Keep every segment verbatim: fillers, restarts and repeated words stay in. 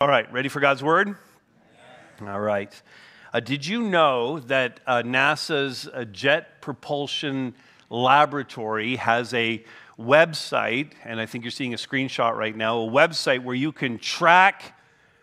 All right, ready for God's Word? All right. Uh, did you know that uh, NASA's uh, Jet Propulsion Laboratory has a website, and I think you're seeing a screenshot right now, a website where you can track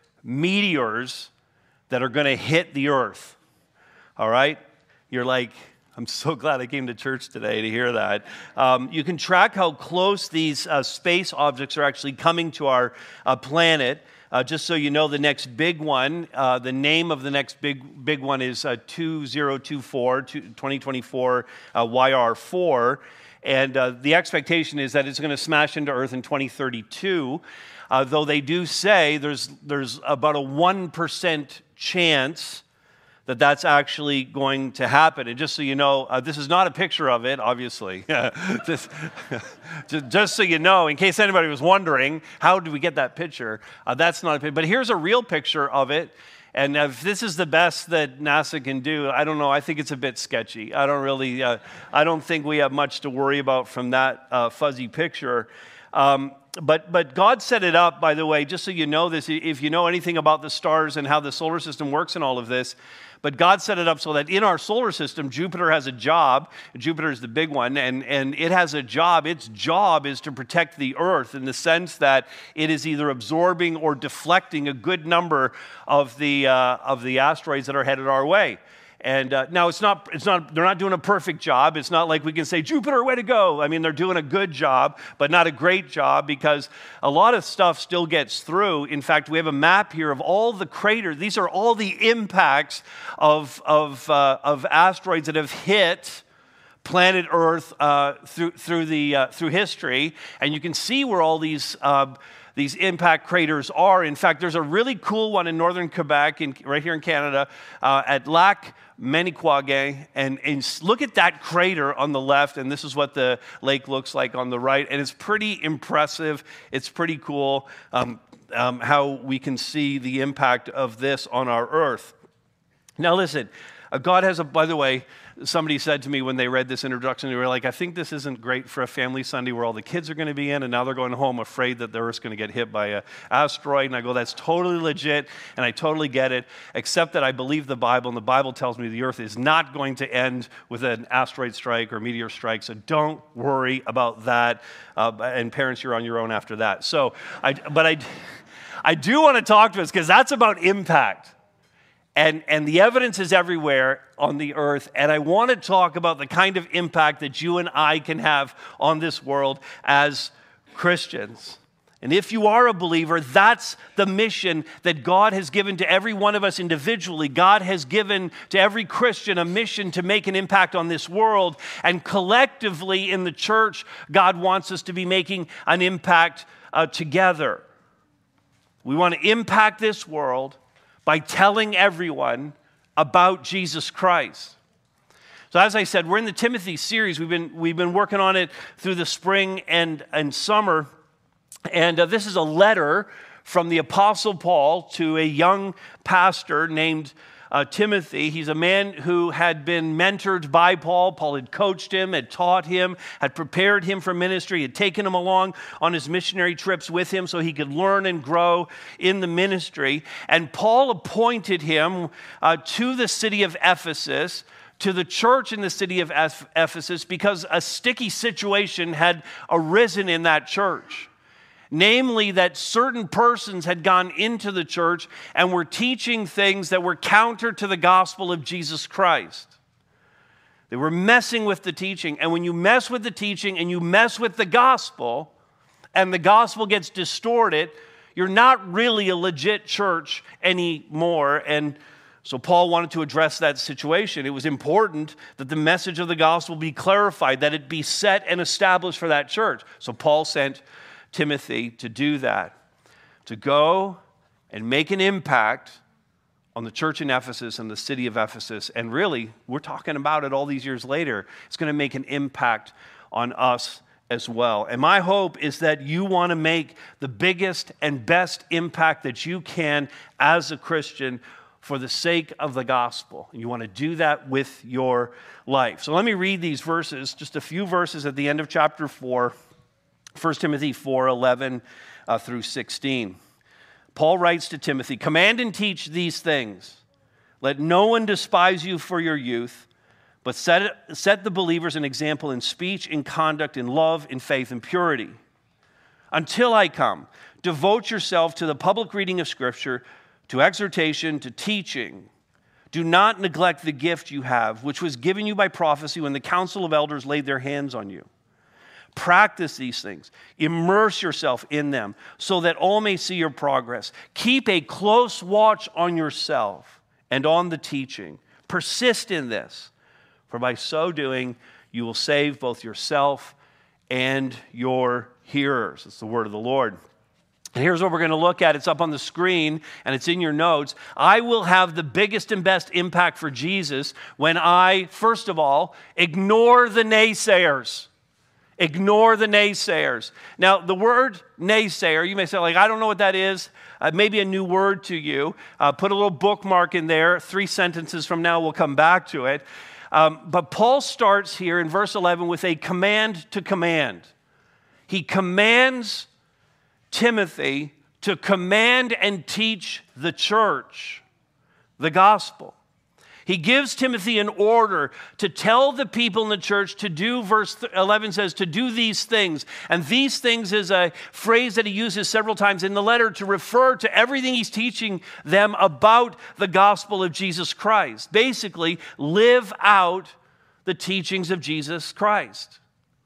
meteors that are going to hit the Earth? All right? You're like, I'm so glad I came to church today to hear that. Um, you can track how close these uh, space objects are actually coming to our uh, planet. Uh, just so you know, the next big one, uh, the name of the next big big one is uh, two thousand twenty-four, twenty twenty-four uh, Y R four. And uh, the expectation is that it's going to smash into Earth in twenty thirty-two, uh, though they do say there's, there's about a one percent chance that that's actually going to happen. And just so you know, uh, this is not a picture of it, obviously. just, just, just so you know, in case anybody was wondering, how did we get that picture? Uh, that's not a picture. But here's a real picture of it. And if this is the best that NASA can do, I don't know, I think it's a bit sketchy. I don't really, uh, I don't think we have much to worry about from that uh, fuzzy picture. Um, But but God set it up, by the way, just so you know this, if you know anything about the stars and how the solar system works and all of this, but God set it up so that in our solar system, Jupiter has a job. Jupiter is the big one, and, and it has a job. Its job is to protect the Earth in the sense that it is either absorbing or deflecting a good number of the uh, of the asteroids that are headed our way. And uh, now it's not, it's not, they're not doing a perfect job. It's not like we can say, Jupiter, way to go. I mean, they're doing a good job, but not a great job because a lot of stuff still gets through. In fact, we have a map here of all the craters. These are all the impacts of, of, uh, of asteroids that have hit planet Earth uh, through, through, the, uh, through history. And you can see where all these uh, These impact craters are. In fact, there's a really cool one in northern Quebec, in, right here in Canada, uh, at Lac Manicouagan. And, and look at that crater on the left, and this is what the lake looks like on the right. And it's pretty impressive. It's pretty cool um, um, how we can see the impact of this on our Earth. Now listen, uh, God has a, by the way, somebody said to me when they read this introduction, they were like, I think this isn't great for a family Sunday where all the kids are going to be in, and now they're going home afraid that the Earth's going to get hit by an asteroid. And I go, that's totally legit, and I totally get it, except that I believe the Bible, and the Bible tells me the Earth is not going to end with an asteroid strike or meteor strike, so don't worry about that. Uh, and parents, you're on your own after that. So, I, but I, I do want to talk to us, because that's about impact. And, and the evidence is everywhere on the earth. And I want to talk about the kind of impact that you and I can have on this world as Christians. And if you are a believer, that's the mission that God has given to every one of us individually. God has given to every Christian a mission to make an impact on this world. And collectively in the church, God wants us to be making an impact uh, together. We want to impact this world by telling everyone about Jesus Christ. So as I said, we're in the Timothy series. We've been, we've been working on it through the spring and, and summer. And uh, this is a letter from the Apostle Paul to a young pastor named uh, Timothy. He's a man who had been mentored by Paul. Paul had coached him, had taught him, had prepared him for ministry, had taken him along on his missionary trips with him so he could learn and grow in the ministry. And Paul appointed him uh, to the city of Ephesus, to the church in the city of Ephesus, because a sticky situation had arisen in that church. Namely, that certain persons had gone into the church and were teaching things that were counter to the gospel of Jesus Christ. They were messing with the teaching. And when you mess with the teaching and you mess with the gospel, and the gospel gets distorted, you're not really a legit church anymore. And so Paul wanted to address that situation. It was important that the message of the gospel be clarified, that it be set and established for that church. So Paul sent Timothy to do that, to go and make an impact on the church in Ephesus and the city of Ephesus. And really, we're talking about it all these years later. It's going to make an impact on us as well. And my hope is that you want to make the biggest and best impact that you can as a Christian for the sake of the gospel. And you want to do that with your life. So let me read these verses, just a few verses at the end of chapter four. First Timothy four, eleven uh, through sixteen. Paul writes to Timothy, "Command and teach these things. Let no one despise you for your youth, but set, it, set the believers an example in speech, in conduct, in love, in faith, and purity. Until I come, devote yourself to the public reading of Scripture, to exhortation, to teaching. Do not neglect the gift you have, which was given you by prophecy when the council of elders laid their hands on you. Practice these things. Immerse yourself in them so that all may see your progress. Keep a close watch on yourself and on the teaching. Persist in this, for by so doing, you will save both yourself and your hearers." It's the word of the Lord. And here's what we're going to look at. It's up on the screen, and it's in your notes. I will have the biggest and best impact for Jesus when I, first of all, ignore the naysayers. Ignore the naysayers. Now, the word naysayer, you may say, like, I don't know what that is. Uh, maybe a new word to you. Uh, put a little bookmark in there. Three sentences from now, we'll come back to it. Um, but Paul starts here in verse eleven with a command to command. He commands Timothy to command and teach the church the gospel. He gives Timothy an order to tell the people in the church to do, verse eleven says, to do these things. And these things is a phrase that he uses several times in the letter to refer to everything he's teaching them about the gospel of Jesus Christ. Basically, live out the teachings of Jesus Christ.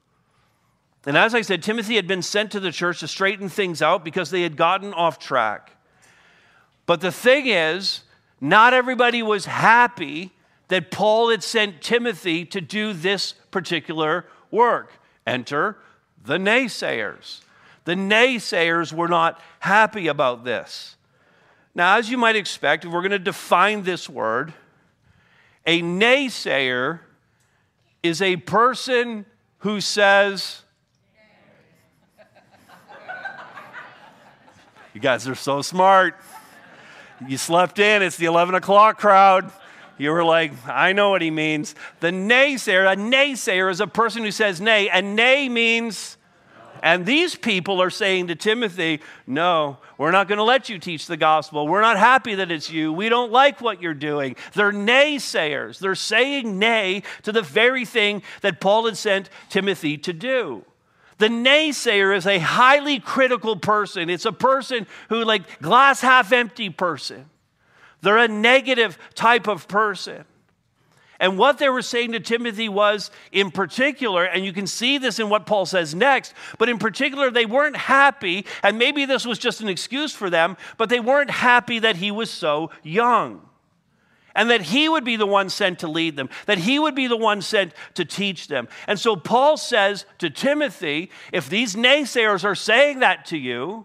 And as I said, Timothy had been sent to the church to straighten things out because they had gotten off track. But the thing is, not everybody was happy that Paul had sent Timothy to do this particular work. Enter the naysayers. The naysayers were not happy about this. Now, as you might expect, if we're going to define this word, a naysayer is a person who says, you guys are so smart. You slept in. It's the eleven o'clock crowd. You were like, I know what he means. The naysayer, a naysayer is a person who says nay, and nay means, and these people are saying to Timothy, no, we're not going to let you teach the gospel. We're not happy that it's you. We don't like what you're doing. They're naysayers. They're saying nay to the very thing that Paul had sent Timothy to do. The naysayer is a highly critical person. It's a person who, like, glass half empty person. They're a negative type of person. And what they were saying to Timothy was, in particular, and you can see this in what Paul says next, but in particular, they weren't happy, and maybe this was just an excuse for them, but they weren't happy that he was so young. And that he would be the one sent to lead them, that he would be the one sent to teach them. And so Paul says to Timothy, if these naysayers are saying that to you,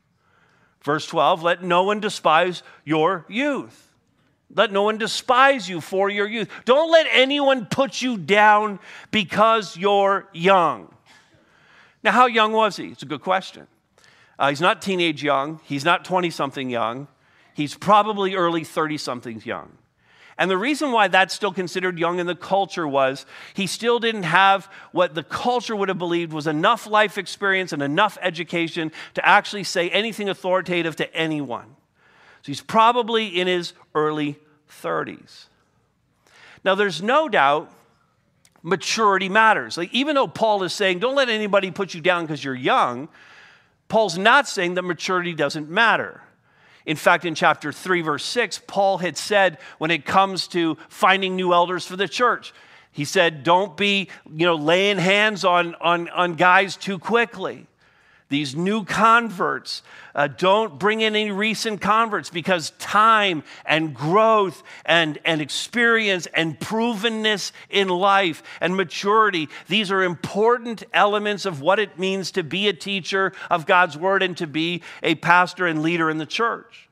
verse twelve, let no one despise your youth. Let no one despise you for your youth. Don't let anyone put you down because you're young. Now, how young was he? It's a good question. Uh, he's not teenage young. He's not twenty-something young. He's probably early thirty-somethings young. And the reason why that's still considered young in the culture was he still didn't have what the culture would have believed was enough life experience and enough education to actually say anything authoritative to anyone. So he's probably in his early thirties. Now, there's no doubt maturity matters. Like, even though Paul is saying, don't let anybody put you down because you're young, Paul's not saying that maturity doesn't matter. In fact, in chapter three, verse six, Paul had said when it comes to finding new elders for the church, he said, don't be, you know, laying hands on, on, on guys too quickly. These new converts, uh, don't bring in any recent converts because time and growth and, and experience and provenness in life and maturity, these are important elements of what it means to be a teacher of God's word and to be a pastor and leader in the church.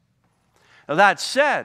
Now, that said,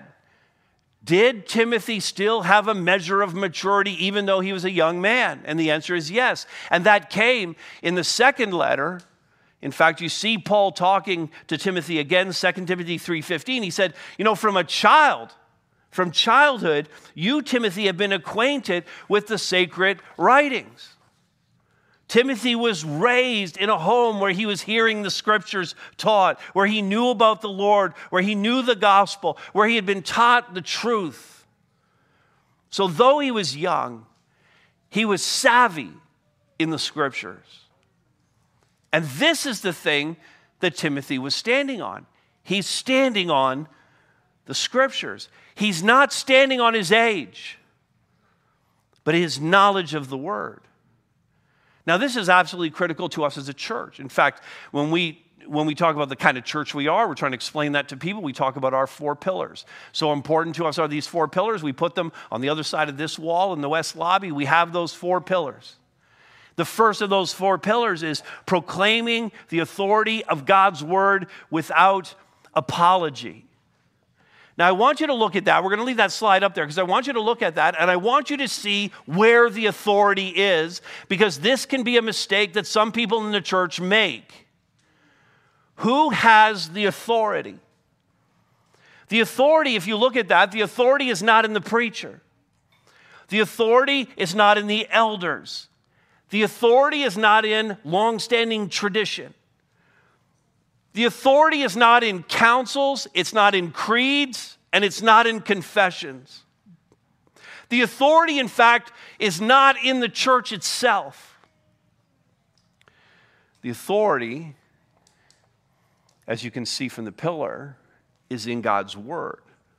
did Timothy still have a measure of maturity even though he was a young man? And the answer is yes. And that came in the second letter. In fact, you see Paul talking to Timothy again, Second Timothy three fifteen. He said, you know, from a child, from childhood, you, Timothy, have been acquainted with the sacred writings. Timothy was raised in a home where he was hearing the scriptures taught, where he knew about the Lord, where he knew the gospel, where he had been taught the truth. So though he was young, he was savvy in the scriptures. And this is the thing that Timothy was standing on. He's standing on the scriptures. He's not standing on his age, but his knowledge of the word. Now, this is absolutely critical to us as a church. In fact, when we when we talk about the kind of church we are, we're trying to explain that to people. We talk about our four pillars. So important to us are these four pillars. We put them on the other side of this wall in the West Lobby. We have those four pillars. The first of those four pillars is proclaiming the authority of God's word without apology. Now, I want you to look at that. We're going to leave that slide up there because I want you to look at that, and I want you to see where the authority is, because this can be a mistake that some people in the church make. Who has the authority? The authority, if you look at that, the authority is not in the preacher. The authority is not in the elders. The authority is not in long-standing tradition. The authority is not in councils, it's not in creeds, and it's not in confessions. The authority, in fact, is not in the church itself. The authority, as you can see from the pillar, is in God's word.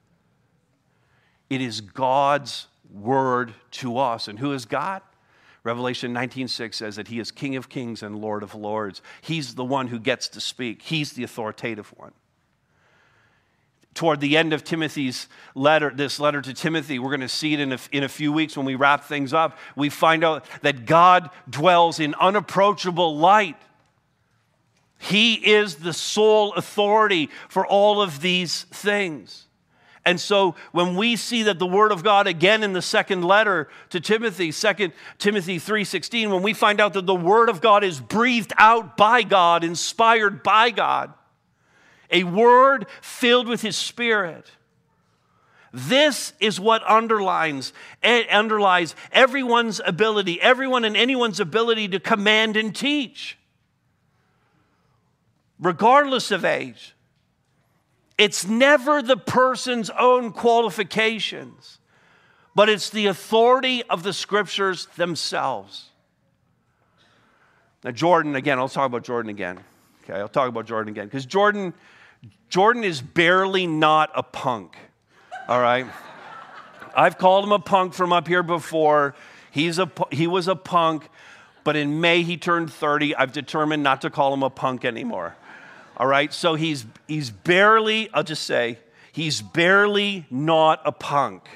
It is God's word to us. And who is God? Revelation nineteen six says that he is King of kings and Lord of lords. He's the one who gets to speak. He's the authoritative one. Toward the end of Timothy's letter, this letter to Timothy, we're going to see it in a, in a few weeks when we wrap things up. We find out that God dwells in unapproachable light. He is the sole authority for all of these things. And so when we see that the word of God again in the second letter to Timothy, Second Timothy three sixteen, when we find out that the word of God is breathed out by God, inspired by God, a word filled with his Spirit, this is what underlines, underlies everyone's ability, everyone and anyone's ability to command and teach, regardless of age. It's never the person's own qualifications, but it's the authority of the scriptures themselves. Now, Jordan, again, I'll talk about Jordan again. Okay, I'll talk about Jordan again. Because Jordan, Jordan is barely not a punk, all right? I've called him a punk from up here before. He's a, he was a punk, but in May he turned thirty. I've determined not to call him a punk anymore. All right, so he's he's barely, I'll just say, he's barely not a punk.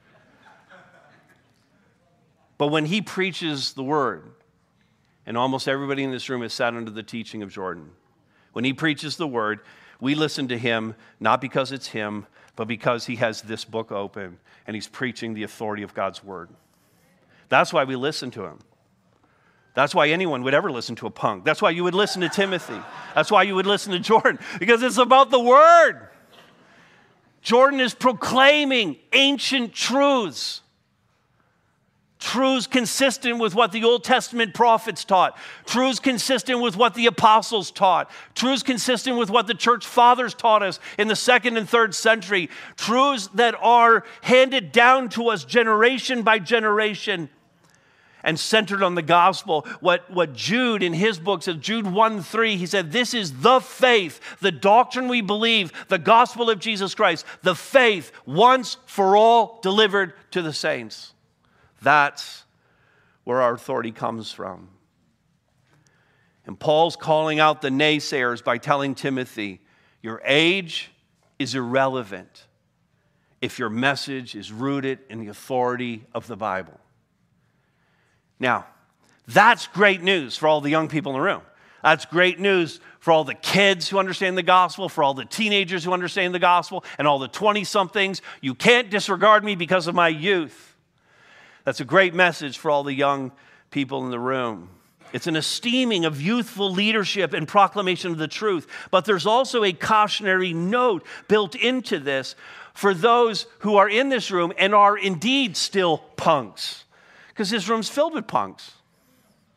But when he preaches the word, and almost everybody in this room has sat under the teaching of Jordan, when he preaches the word, we listen to him not because it's him, but because he has this book open and he's preaching the authority of God's word. That's why we listen to him. That's why anyone would ever listen to a punk. That's why you would listen to Timothy. That's why you would listen to Jordan, because it's about the word. Jordan is proclaiming ancient truths. Truths consistent with what the Old Testament prophets taught. Truths consistent with what the apostles taught. Truths consistent with what the church fathers taught us in the second and third century. Truths that are handed down to us generation by generation and centered on the gospel. What, what Jude in his book said, Jude one three, he said, this is the faith, the doctrine we believe, the gospel of Jesus Christ, the faith once for all delivered to the saints. That's where our authority comes from. And Paul's calling out the naysayers by telling Timothy, your age is irrelevant if your message is rooted in the authority of the Bible. Now, that's great news for all the young people in the room. That's great news for all the kids who understand the gospel, for all the teenagers who understand the gospel, and all the twenty-somethings. You can't disregard me because of my youth. That's a great message for all the young people in the room. It's an esteeming of youthful leadership and proclamation of the truth. But there's also a cautionary note built into this for those who are in this room and are indeed still punks. Because this room's filled with punks.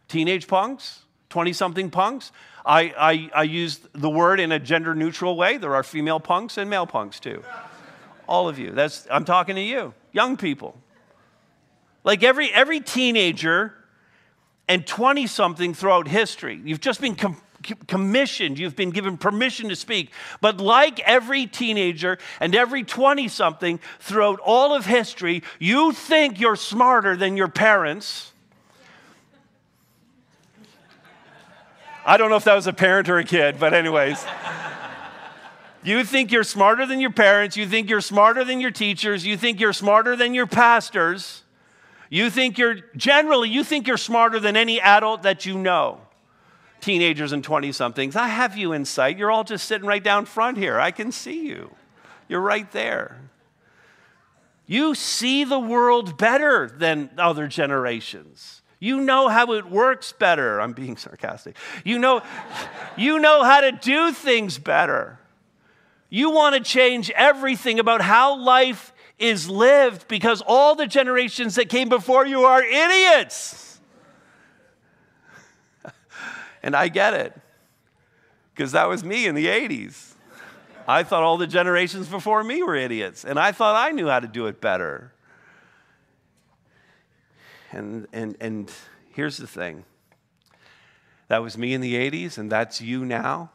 Teenage punks, twenty-something punks. I, I, I use the word in a gender-neutral way. There are female punks and male punks too. All of you. That's, I'm talking to you, young people. Like every, every teenager and twenty-something throughout history, you've just been com- commissioned, you've been given permission to speak. But like every teenager and every twenty-something throughout all of history, you think you're smarter than your parents. I don't know if that was a parent or a kid, but anyways. You think you're smarter than your parents. You think you're smarter than your teachers. You think you're smarter than your pastors. You think you're, generally, you think you're smarter than any adult that you know. Teenagers and twenty-somethings, I have you in sight. You're all just sitting right down front here. I can see you. You're right there. You see the world better than other generations. You know how it works better. I'm being sarcastic. You know, you know how to do things better. You want to change everything about how life is lived because all the generations that came before you are idiots. And I get it, because that was me in the eighties. I thought all the generations before me were idiots, and I thought I knew how to do it better. And, and, and here's the thing. That was me in the eighties, and that's you now.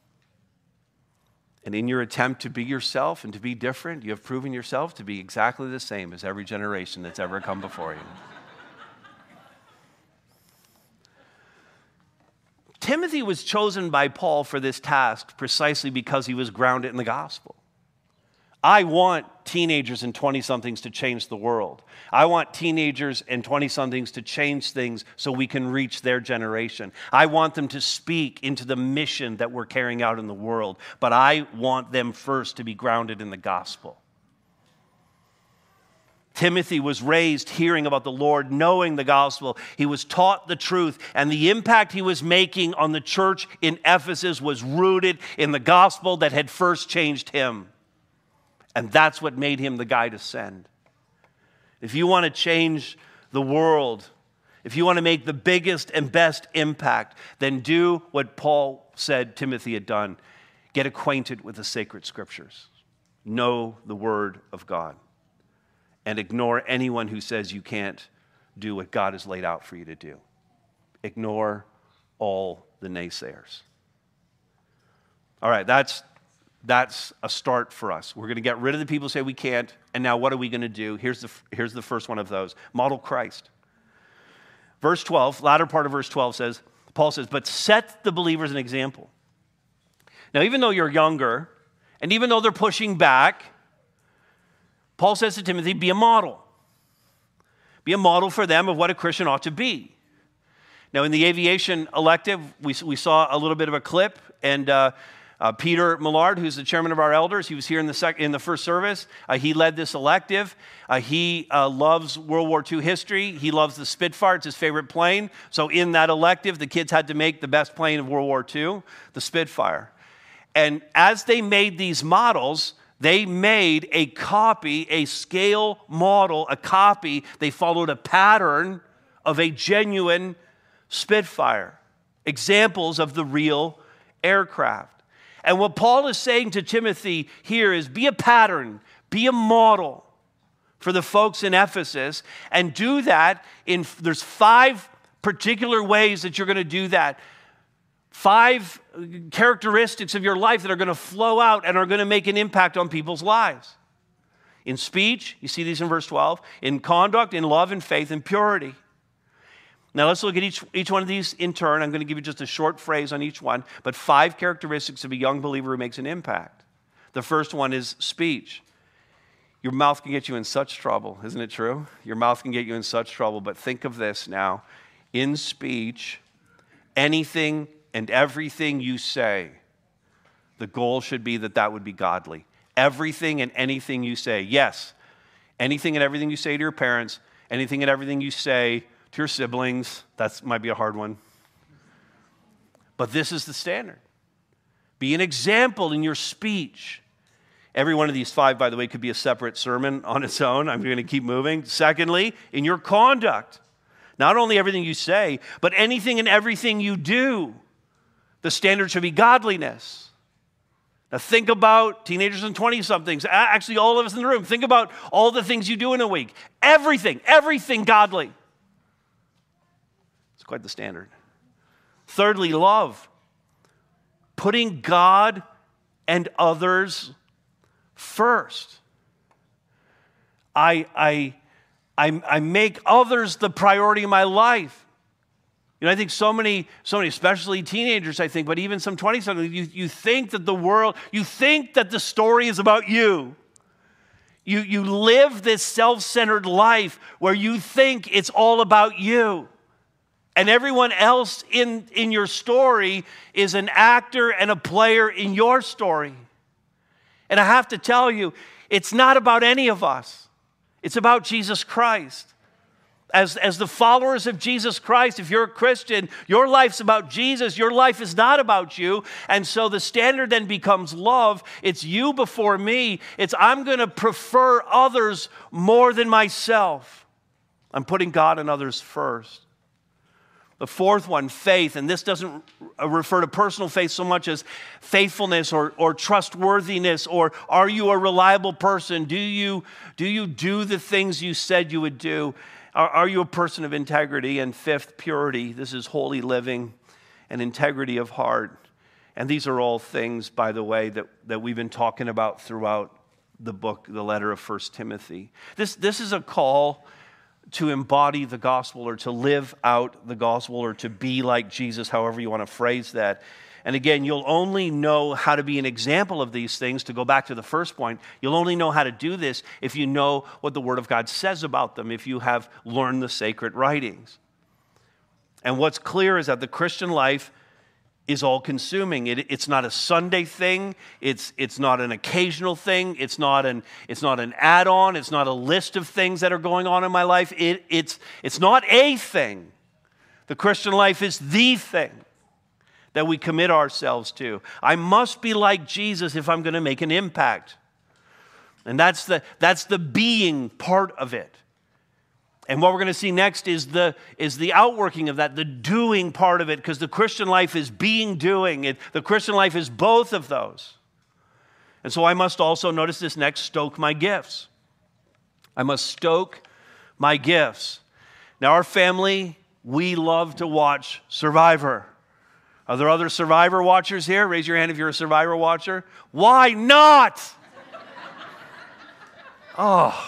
And in your attempt to be yourself and to be different, you have proven yourself to be exactly the same as every generation that's ever come before you. Timothy was chosen by Paul for this task precisely because he was grounded in the gospel. I want teenagers and twenty-somethings to change the world. I want teenagers and twenty-somethings to change things so we can reach their generation. I want them to speak into the mission that we're carrying out in the world, but I want them first to be grounded in the gospel. Timothy was raised hearing about the Lord, knowing the gospel. He was taught the truth, and the impact he was making on the church in Ephesus was rooted in the gospel that had first changed him. And that's what made him the guy to send. If you want to change the world, if you want to make the biggest and best impact, then do what Paul said Timothy had done. Get acquainted with the sacred scriptures. Know the word of God. And ignore anyone who says you can't do what God has laid out for you to do. Ignore all the naysayers. All right, that's That's a start for us. We're going to get rid of the people who say we can't, and now what are we going to do? Here's the, here's the first one of those. Model Christ. Verse twelve, latter part of verse twelve says, Paul says, but set the believers an example. Now, even though you're younger, and even though they're pushing back, Paul says to Timothy, be a model. Be a model for them of what a Christian ought to be. Now, in the aviation elective, we, we saw a little bit of a clip, and uh, Uh, Peter Millard, who's the chairman of our elders, he was here in the sec- in the first service. Uh, he led this elective. Uh, he uh, loves World War Two history. He loves the Spitfire. It's his favorite plane. So in that elective, the kids had to make the best plane of World War Two, the Spitfire. And as they made these models, they made a copy, a scale model, a copy. They followed a pattern of a genuine Spitfire. Examples of the real aircraft. And what Paul is saying to Timothy here is be a pattern, be a model for the folks in Ephesus, and do that in, there's five particular ways that you're going to do that. Five characteristics of your life that are going to flow out and are going to make an impact on people's lives. In speech, you see these in verse twelve, in conduct, in love, in faith, and purity. Now let's look at each, each one of these in turn. I'm going to give you just a short phrase on each one, but five characteristics of a young believer who makes an impact. The first one is speech. Your mouth can get you in such trouble, isn't it true? Your mouth can get you in such trouble, but think of this now. In speech, anything and everything you say, the goal should be that that would be godly. Everything and anything you say. Yes, anything and everything you say to your parents, anything and everything you say to your siblings, that might be a hard one. But this is the standard. Be an example in your speech. Every one of these five, by the way, could be a separate sermon on its own. I'm going to keep moving. Secondly, in your conduct. Not only everything you say, but anything and everything you do. The standard should be godliness. Now think about teenagers and twenty-somethings. Actually, all of us in the room. Think about all the things you do in a week. Everything, everything godly. It's quite the standard. Thirdly, love. Putting God and others first. I, I, I, I make others the priority in my life. You know, I think so many, so many, especially teenagers, I think, but even some twenty-somethings, you, you think that the world, you think that the story is about you. You, you live this self-centered life where you think it's all about you. And everyone else in, in your story is an actor and a player in your story. And I have to tell you, it's not about any of us. It's about Jesus Christ. As, as the followers of Jesus Christ, if you're a Christian, your life's about Jesus. Your life is not about you. And so the standard then becomes love. It's you before me. It's I'm going to prefer others more than myself. I'm putting God and others first. The fourth one, faith, and this doesn't refer to personal faith so much as faithfulness or, or trustworthiness, or are you a reliable person? Do you, do you do the things you said you would do? Are, are you a person of integrity? And fifth, purity. This is holy living and integrity of heart. And these are all things, by the way, that, that we've been talking about throughout the book, the letter of First Timothy. This, this is a call to embody the gospel, or to live out the gospel, or to be like Jesus, however you want to phrase that. And again, you'll only know how to be an example of these things, to go back to the first point, you'll only know how to do this if you know what the Word of God says about them, if you have learned the sacred writings. And what's clear is that the Christian life is all-consuming. It, it's not a Sunday thing. It's, it's not an occasional thing. It's not an, it's not an add-on. It's not a list of things that are going on in my life. It, it's, it's not a thing. The Christian life is the thing that we commit ourselves to. I must be like Jesus if I'm going to make an impact. And that's the, that's the being part of it. And what we're going to see next is the, is the outworking of that, the doing part of it, because the Christian life is being doing. It, the Christian life is both of those. And so I must also, notice this next, stoke my gifts. I must stoke my gifts. Now, our family, we love to watch Survivor. Are there other Survivor watchers here? Raise your hand if you're a Survivor watcher. Why not? Oh.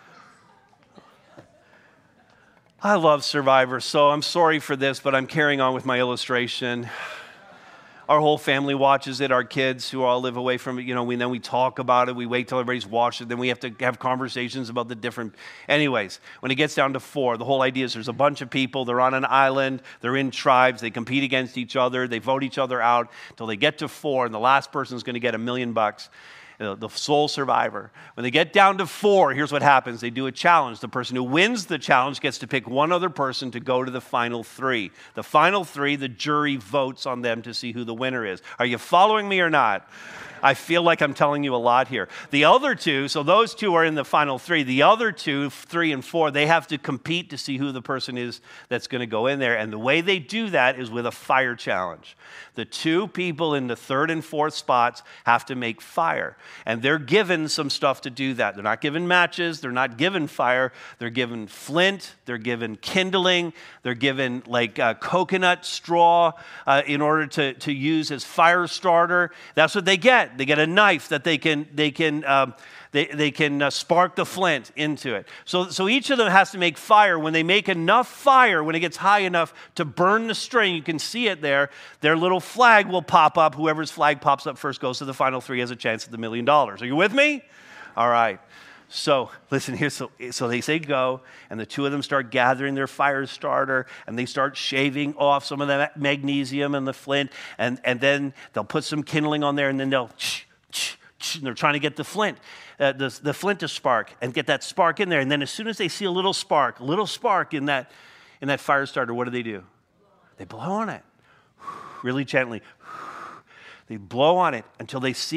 I love Survivor, so I'm sorry for this, but I'm carrying on with my illustration. Our whole family watches it, our kids who all live away from it, you know, we, then we talk about it, we wait till everybody's watched it, then we have to have conversations about the different, anyways, when it gets down to four, the whole idea is there's a bunch of people, they're on an island, they're in tribes, they compete against each other, they vote each other out until they get to four, and the last person's going to get a million bucks. The sole survivor. When they get down to four, here's what happens. They do a challenge. The person who wins the challenge gets to pick one other person to go to the final three. The final three, the jury votes on them to see who the winner is. Are you following me or not? I feel like I'm telling you a lot here. The other two, so those two are in the final three. The other two, three and four, they have to compete to see who the person is that's going to go in there. And the way they do that is with a fire challenge. The two people in the third and fourth spots have to make fire. And they're given some stuff to do that. They're not given matches. They're not given fire. They're given flint. They're given kindling. They're given like uh, coconut straw uh, in order to, to use as fire starter. That's what they get. They get a knife that they can they can um, they they can uh, spark the flint into it. So so each of them has to make fire. When they make enough fire, when it gets high enough to burn the string, you can see it there. Their little flag will pop up. Whoever's flag pops up first goes to the final three, has a chance at the million dollars. Are you with me? All right. So listen here. So, so they say go, and the two of them start gathering their fire starter, and they start shaving off some of the magnesium and the flint, and, and then they'll put some kindling on there, and then they'll, ch, ch, ch, and they're trying to get the flint, uh, the, the flint to spark, and get that spark in there. And then as soon as they see a little spark, a little spark in that, in that fire starter, what do they do? They blow on it, really gently. They blow on it until they see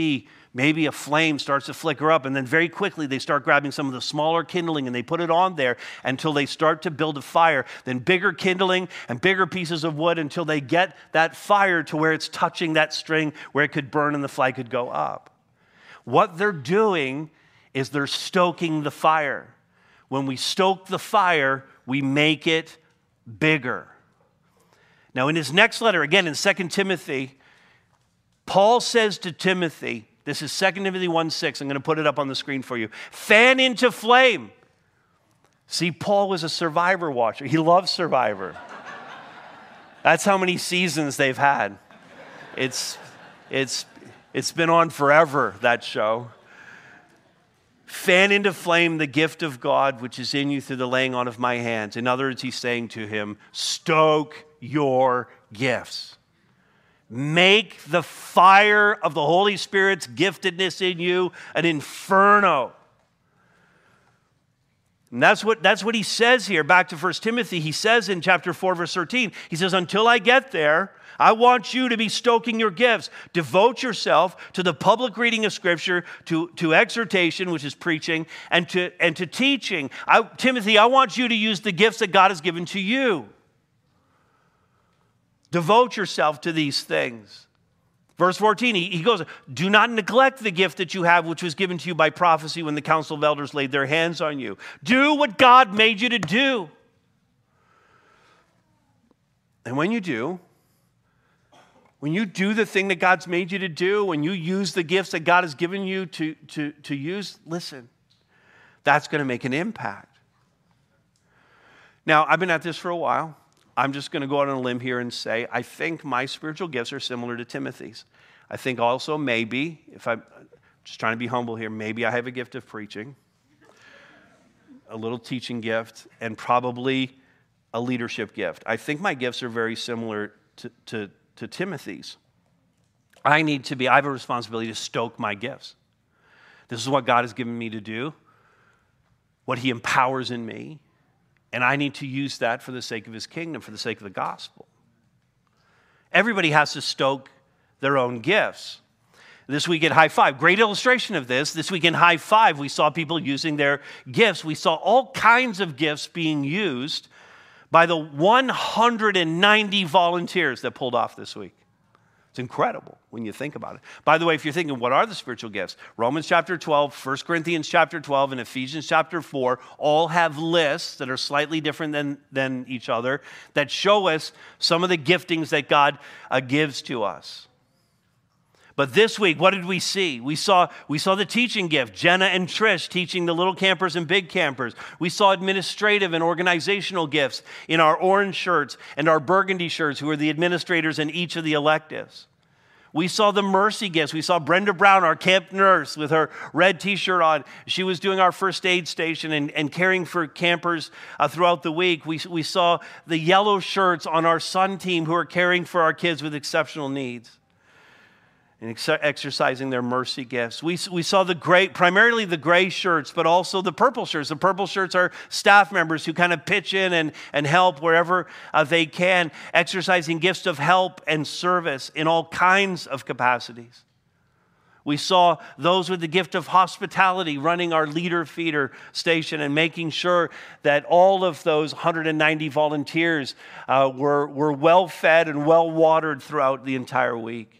Maybe a flame starts to flicker up, and then very quickly they start grabbing some of the smaller kindling and they put it on there until they start to build a fire. Then bigger kindling and bigger pieces of wood until they get that fire to where it's touching that string where it could burn and the flag could go up. What they're doing is they're stoking the fire. When we stoke the fire, we make it bigger. Now, in his next letter, again in Second Timothy, Paul says to Timothy, this is Second Timothy one six, I'm going to put it up on the screen for you. Fan into flame. See, Paul was a Survivor watcher. He loves Survivor. That's how many seasons they've had. It's, it's, it's been on forever, that show. Fan into flame the gift of God which is in you through the laying on of my hands. In other words, he's saying to him, stoke your gifts. Make the fire of the Holy Spirit's giftedness in you an inferno. And that's what, that's what he says here. Back to First Timothy, he says in chapter four, verse thirteen, he says, until I get there, I want you to be stoking your gifts. Devote yourself to the public reading of Scripture, to, to exhortation, which is preaching, and to, and to teaching. I, Timothy, I want you to use the gifts that God has given to you. Devote yourself to these things. Verse fourteen, he, he goes, do not neglect the gift that you have, which was given to you by prophecy when the council of elders laid their hands on you. Do what God made you to do. And when you do, when you do the thing that God's made you to do, when you use the gifts that God has given you to, to, to use, listen, that's going to make an impact. Now, I've been at this for a while. I'm just going to go out on a limb here and say, I think my spiritual gifts are similar to Timothy's. I think also maybe, if I'm just trying to be humble here, maybe I have a gift of preaching, a little teaching gift, and probably a leadership gift. I think my gifts are very similar to, to, to Timothy's. I need to be, I have a responsibility to stoke my gifts. This is what God has given me to do, what he empowers in me. And I need to use that for the sake of his kingdom, for the sake of the gospel. Everybody has to stoke their own gifts. This week at High Five, great illustration of this. This week in High Five, we saw people using their gifts. We saw all kinds of gifts being used by the one hundred ninety volunteers that pulled off this week. It's incredible when you think about it. By the way, if you're thinking, what are the spiritual gifts? Romans chapter twelve, First Corinthians chapter twelve, and Ephesians chapter four all have lists that are slightly different than, than each other that show us some of the giftings that God uh, gives to us. But this week, what did we see? We saw, we saw the teaching gift, Jenna and Trish teaching the little campers and big campers. We saw administrative and organizational gifts in our orange shirts and our burgundy shirts, who are the administrators in each of the electives. We saw the mercy gifts. We saw Brenda Brown, our camp nurse, with her red t-shirt on. She was doing our first aid station and, and caring for campers uh, throughout the week. We, we saw the yellow shirts on our Sun team, who are caring for our kids with exceptional needs and ex- exercising their mercy gifts. We, we saw the gray, primarily the gray shirts, but also the purple shirts. The purple shirts are staff members who kind of pitch in and, and help wherever uh, they can, exercising gifts of help and service in all kinds of capacities. We saw those with the gift of hospitality running our leader feeder station and making sure that all of those one hundred ninety volunteers uh, were, were well fed and well watered throughout the entire week.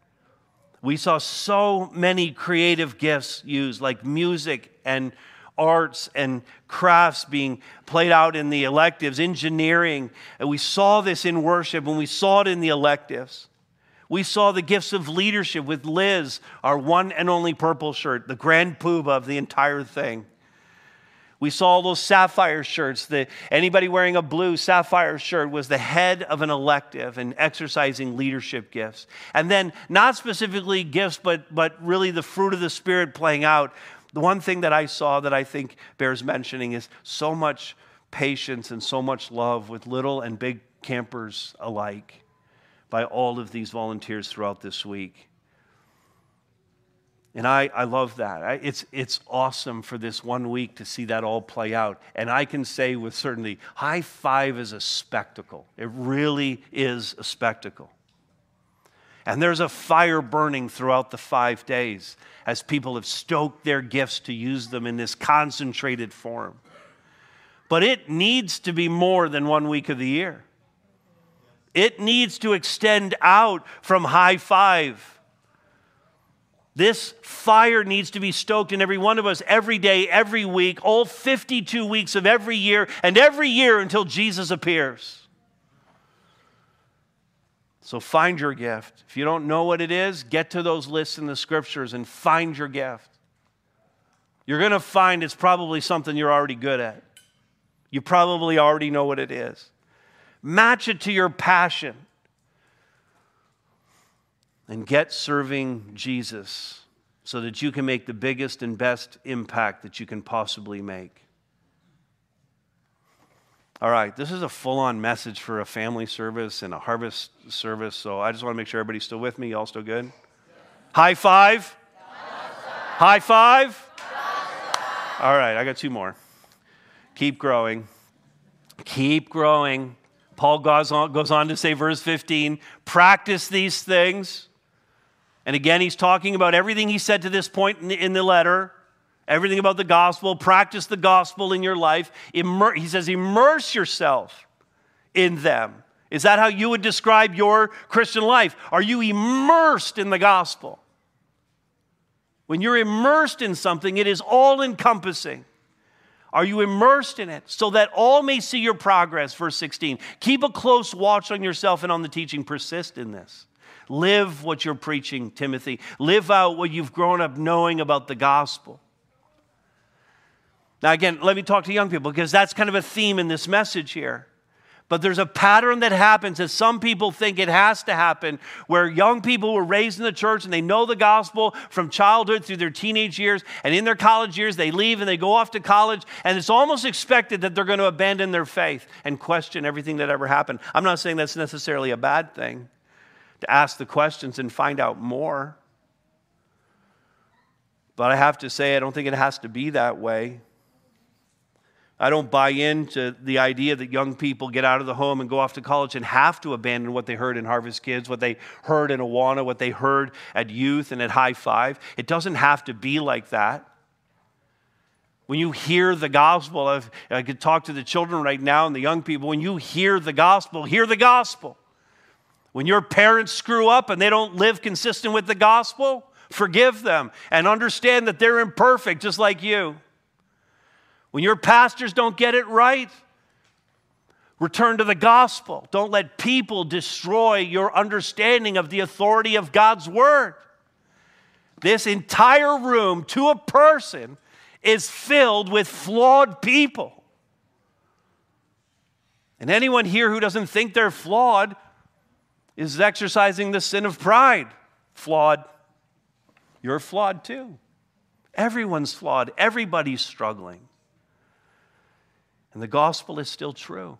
We saw so many creative gifts used, like music and arts and crafts being played out in the electives, engineering. And we saw this in worship, and we saw it in the electives. We saw the gifts of leadership with Liz, our one and only purple shirt, the grand poobah of the entire thing. We saw all those sapphire shirts. The, anybody wearing a blue sapphire shirt was the head of an elective and exercising leadership gifts. And then not specifically gifts, but, but really the fruit of the Spirit playing out. The one thing that I saw that I think bears mentioning is so much patience and so much love with little and big campers alike by all of these volunteers throughout this week. And I, I love that. I, it's, it's awesome for this one week to see that all play out. And I can say with certainty, High Five is a spectacle. It really is a spectacle. And there's a fire burning throughout the five days as people have stoked their gifts to use them in this concentrated form. But it needs to be more than one week of the year. It needs to extend out from high five. This fire needs to be stoked in every one of us every day, every week, all fifty-two weeks of every year, and every year until Jesus appears. So find your gift. If you don't know what it is, get to those lists in the scriptures and find your gift. You're going to find it's probably something you're already good at. You probably already know what it is. Match it to your passion. And get serving Jesus so that you can make the biggest and best impact that you can possibly make. All right, this is a full-on message for a family service and a harvest service, so I just want to make sure everybody's still with me. Y'all still good? Yeah. High five? High five? All right, I got two more. Keep growing. Keep growing. Paul goes on, goes on to say, verse fifteen, practice these things. And again, he's talking about everything he said to this point in the, in the letter. Everything about the gospel. Practice the gospel in your life. Immer- he says, immerse yourself in them. Is that how you would describe your Christian life? Are you immersed in the gospel? When you're immersed in something, it is all-encompassing. Are you immersed in it so that all may see your progress? Verse sixteen. Keep a close watch on yourself and on the teaching. Persist in this. Live what you're preaching, Timothy. Live out what you've grown up knowing about the gospel. Now again, let me talk to young people because that's kind of a theme in this message here. But there's a pattern that happens that some people think it has to happen where young people were raised in the church and they know the gospel from childhood through their teenage years, and in their college years they leave and they go off to college, and it's almost expected that they're going to abandon their faith and question everything that ever happened. I'm not saying that's necessarily a bad thing, to ask the questions and find out more. But I have to say, I don't think it has to be that way. I don't buy into the idea that young people get out of the home and go off to college and have to abandon what they heard in Harvest Kids, what they heard in Awana, what they heard at youth and at High Five. It doesn't have to be like that. When you hear the gospel, I've, I could talk to the children right now and the young people. When you hear the gospel, hear the gospel. When your parents screw up and they don't live consistent with the gospel, forgive them and understand that they're imperfect just like you. When your pastors don't get it right, return to the gospel. Don't let people destroy your understanding of the authority of God's word. This entire room, to a person, is filled with flawed people. And anyone here who doesn't think they're flawed is exercising the sin of pride. Flawed. You're flawed too. Everyone's flawed. Everybody's struggling. And the gospel is still true.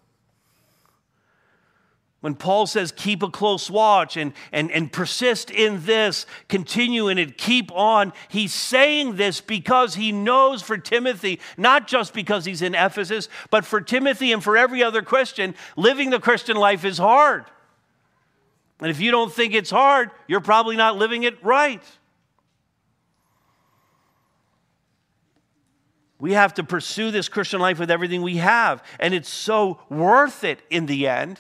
When Paul says keep a close watch and, and, and persist in this, continue in it, keep on, he's saying this because he knows for Timothy, not just because he's in Ephesus, but for Timothy and for every other Christian, living the Christian life is hard. And if you don't think it's hard, you're probably not living it right. We have to pursue this Christian life with everything we have. And it's so worth it in the end.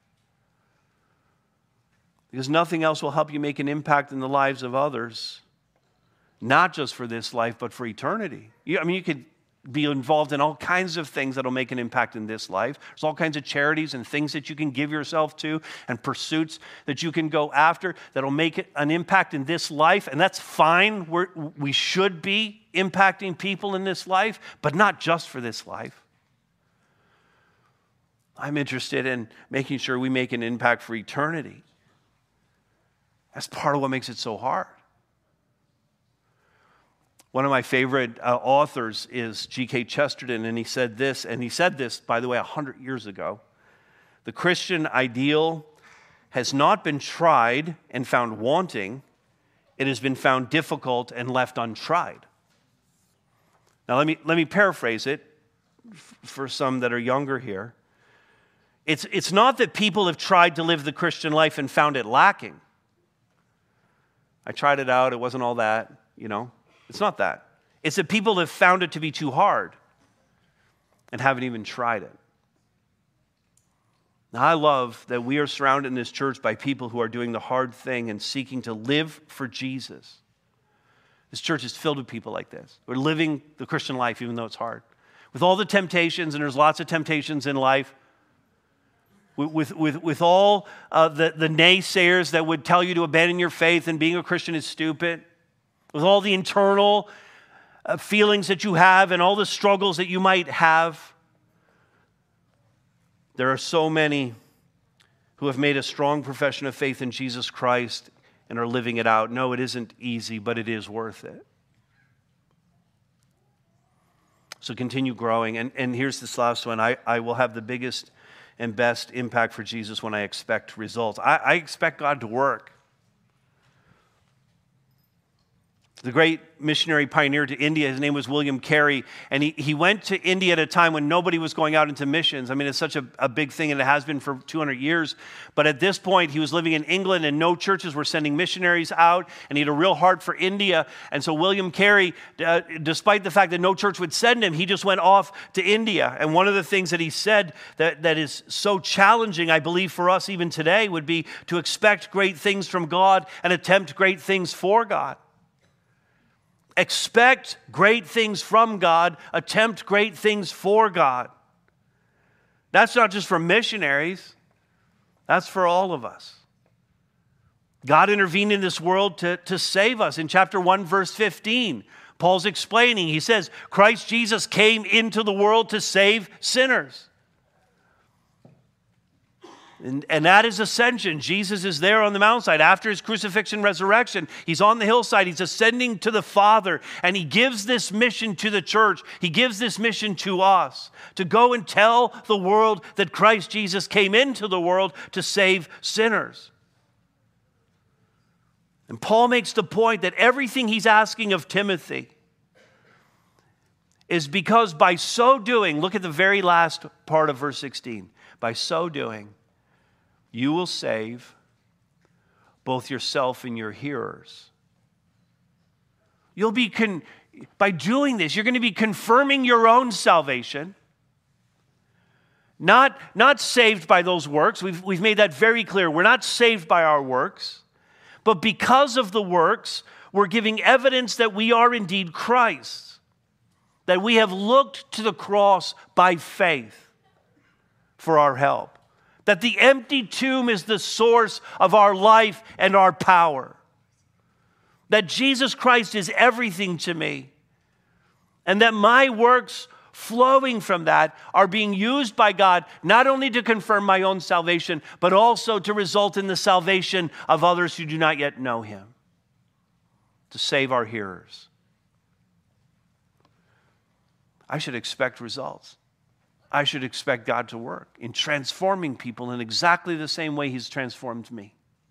Because nothing else will help you make an impact in the lives of others. Not just for this life, but for eternity. You, I mean, you could be involved in all kinds of things that will make an impact in this life. There's all kinds of charities and things that you can give yourself to and pursuits that you can go after that will make an impact in this life. And that's fine. We're, we should be impacting people in this life, but not just for this life. I'm interested in making sure we make an impact for eternity. That's part of what makes it so hard. One of my favorite uh, authors is G K Chesterton, and he said this, and he said this, by the way, one hundred years ago. The Christian ideal has not been tried and found wanting. It has been found difficult and left untried. Now, let me, let me paraphrase it f- for some that are younger here. It's, it's not that people have tried to live the Christian life and found it lacking. I tried it out. It wasn't all that, you know. It's not that. It's that people have found it to be too hard and haven't even tried it. Now, I love that we are surrounded in this church by people who are doing the hard thing and seeking to live for Jesus. This church is filled with people like this. We're living the Christian life even though it's hard. With all the temptations, and there's lots of temptations in life, with, with, with, with all uh, the, the naysayers that would tell you to abandon your faith and being a Christian is stupid, with all the internal uh, feelings that you have and all the struggles that you might have, there are so many who have made a strong profession of faith in Jesus Christ and are living it out. No, it isn't easy, but it is worth it. So continue growing. And, and here's this last one. I, I will have the biggest and best impact for Jesus when I expect results. I, I expect God to work. The great missionary pioneer to India, his name was William Carey, and he, he went to India at a time when nobody was going out into missions. I mean, it's such a, a big thing, and it has been for two hundred years. But at this point, he was living in England, and no churches were sending missionaries out, and he had a real heart for India. And so William Carey, uh, despite the fact that no church would send him, he just went off to India. And one of the things that he said that, that is so challenging, I believe, for us even today would be to expect great things from God and attempt great things for God. Expect great things from God, attempt great things for God. That's not just for missionaries, that's for all of us. God intervened in this world to, to save us. In chapter one, verse fifteen, Paul's explaining, he says, Christ Jesus came into the world to save sinners. And, and that is ascension. Jesus is there on the mountainside after his crucifixion, resurrection. He's on the hillside. He's ascending to the Father. And he gives this mission to the church. He gives this mission to us to go and tell the world that Christ Jesus came into the world to save sinners. And Paul makes the point that everything he's asking of Timothy is because by so doing, look at the very last part of verse sixteen, by so doing, you will save both yourself and your hearers. You'll be, con- by doing this, you're going to be confirming your own salvation. Not, not saved by those works. We've, we've made that very clear. We're not saved by our works. But because of the works, we're giving evidence that we are indeed Christ. That we have looked to the cross by faith for our help. That the empty tomb is the source of our life and our power. That Jesus Christ is everything to me. And that my works flowing from that are being used by God not only to confirm my own salvation, but also to result in the salvation of others who do not yet know him. To save our hearers. I should expect results. I should expect God to work in transforming people in exactly the same way he's transformed me.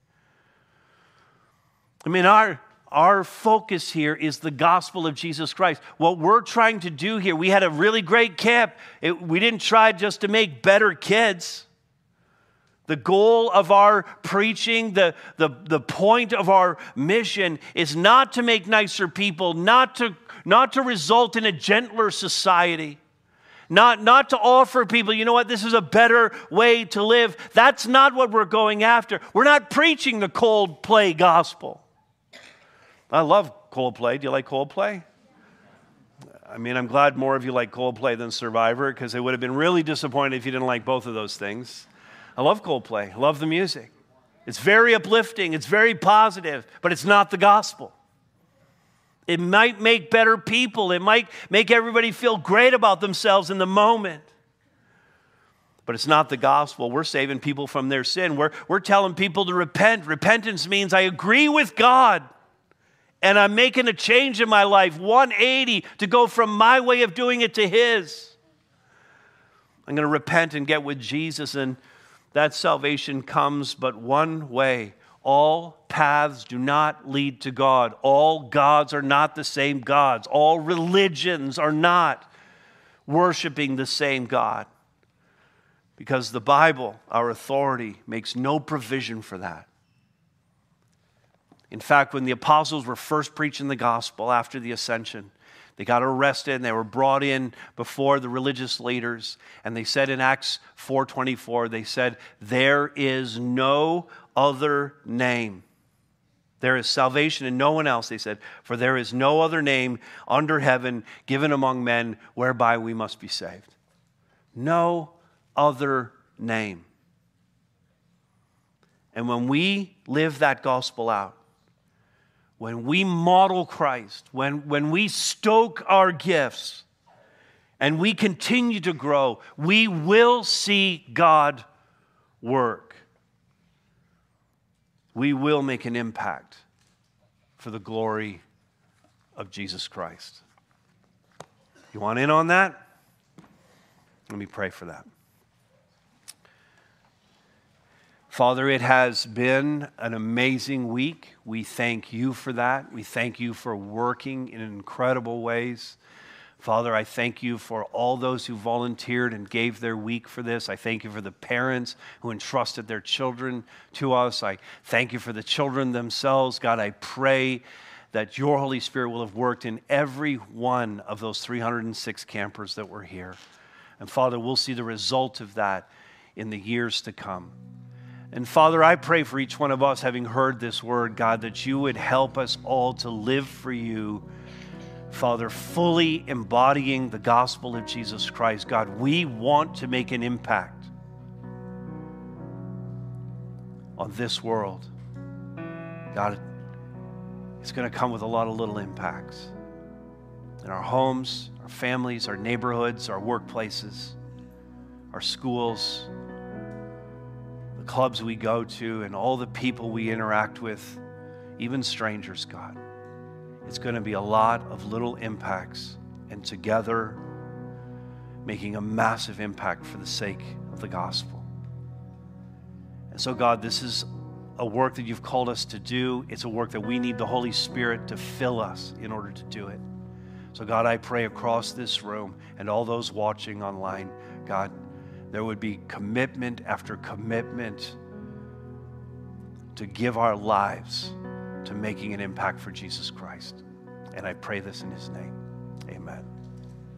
I mean, our, our focus here is the gospel of Jesus Christ. What we're trying to do here, we had a really great camp. It, we didn't try just to make better kids. The goal of our preaching, the, the, the point of our mission is not to make nicer people, not to, not to result in a gentler society. Not, not to offer people, you know what, this is a better way to live. That's not what we're going after. We're not preaching the Coldplay gospel. I love Coldplay. Do you like Coldplay? I mean, I'm glad more of you like Coldplay than Survivor, because it would have been really disappointed if you didn't like both of those things. I love Coldplay. I love the music. It's very uplifting. It's very positive, but it's not the gospel. It might make better people. It might make everybody feel great about themselves in the moment. But it's not the gospel. We're saving people from their sin. We're, we're telling people to repent. Repentance means I agree with God and I'm making a change in my life, one eighty, to go from my way of doing it to his. I'm going to repent and get with Jesus, and that salvation comes but one way. All paths do not lead to God. All gods are not the same gods. All religions are not worshiping the same God. Because the Bible, our authority, makes no provision for that. In fact, when the apostles were first preaching the gospel after the ascension, they got arrested and they were brought in before the religious leaders. And they said in Acts four twenty-four, they said, there is no other name. There is salvation in no one else, they said, for there is no other name under heaven given among men whereby we must be saved. No other name. And when we live that gospel out, when we model Christ, when, when we stoke our gifts, and we continue to grow, we will see God work. We will make an impact for the glory of Jesus Christ. You want in on that? Let me pray for that. Father, it has been an amazing week. We thank you for that. We thank you for working in incredible ways. Father, I thank you for all those who volunteered and gave their week for this. I thank you for the parents who entrusted their children to us. I thank you for the children themselves. God, I pray that your Holy Spirit will have worked in every one of those three hundred six campers that were here. And Father, we'll see the result of that in the years to come. And Father, I pray for each one of us, having heard this word, God, that you would help us all to live for you, Father, fully embodying the gospel of Jesus Christ. God, we want to make an impact on this world. God, it's going to come with a lot of little impacts in our homes, our families, our neighborhoods, our workplaces, our schools, the clubs we go to, and all the people we interact with, even strangers, God. It's going to be a lot of little impacts, and together making a massive impact for the sake of the gospel. And so, God, this is a work that you've called us to do. It's a work that we need the Holy Spirit to fill us in order to do it. So, God, I pray across this room and all those watching online, God, there would be commitment after commitment to give our lives to making an impact for Jesus Christ. And I pray this in his name. Amen.